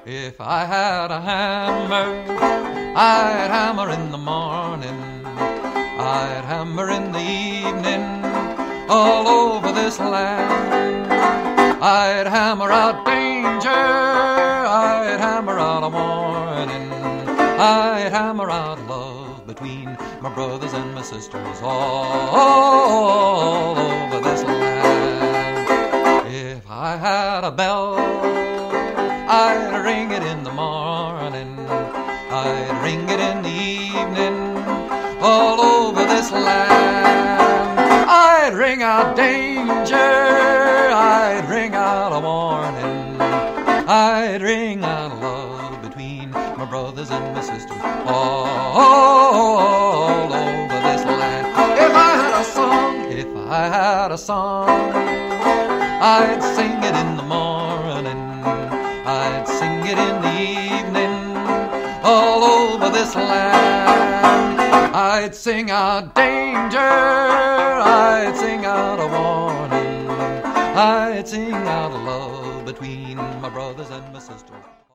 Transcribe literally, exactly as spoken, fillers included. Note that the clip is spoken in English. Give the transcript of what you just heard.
If I had a hammer, I'd hammer in the morning, I'd hammer in the evening, all over this land. I'd hammer out danger, I'd hammer out a warning, I'd hammer out love between my brothers and my sisters all over this land. If I had a bell, I'd ring it in the morning, I'd ring it in the evening, all over this land. I'd ring out danger, I'd ring out a warning, I'd ring out love between my brothers and my sisters all over this land. If I had a song, if I had a song, I'd sing it in the morning, I'd sing it in the evening, all over this land. I'd sing out danger, I'd sing out a warning, I'd sing out love between my brothers and my sisters.